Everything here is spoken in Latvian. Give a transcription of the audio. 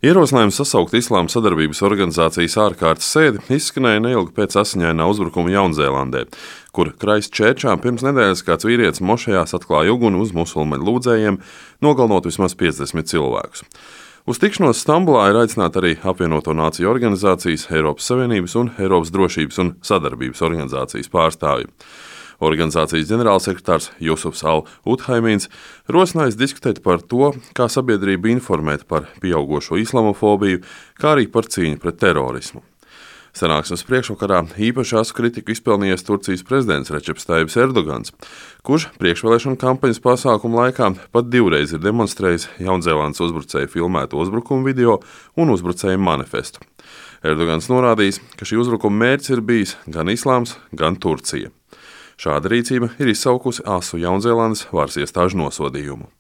Ierosinājums sasaukt Islāma sadarbības organizācijas ārkārtas sēdi izskanēja neilgi pēc asiņainā uzbrukuma Jaunzēlandē, kur Kraistčērčā pirms nedēļas kāds vīrietis mošejās atklāja uguni uz musulmaņu lūdzējiem, nogalinot vismaz 50 cilvēkus. Uz tikšanos Stambulā ir aicināti arī Apvienoto Nāciju organizācijas, Eiropas Savienības un Eiropas drošības un sadarbības organizācijas pārstāvji. Organizācijas ģenerālsekretārs Jusufs Al-Uthaimīns rosinājis diskutēt par to, kā sabiedrību informēt par pieaugošo islamofobiju, kā arī par cīņu pret terorismu. Sanāksmes priekšvakarā īpašās kritiku izpelnījies Turcijas prezidents Receps Tajibs Erdogans, kurš priekšvēlēšanu kampaņas pasākumu laikā pat divreiz ir demonstrējis Jaunzēlandes uzbrucēju filmēto uzbrukumu video un uzbrucēju manifestu. Erdogans norādījis, ka šī uzbrukuma mērķis ir bijis gan islāms, gan Turcija. Šāda rīcība ir izsaukusi asu Jaunzēlandes varas iestāžu nosodījumu.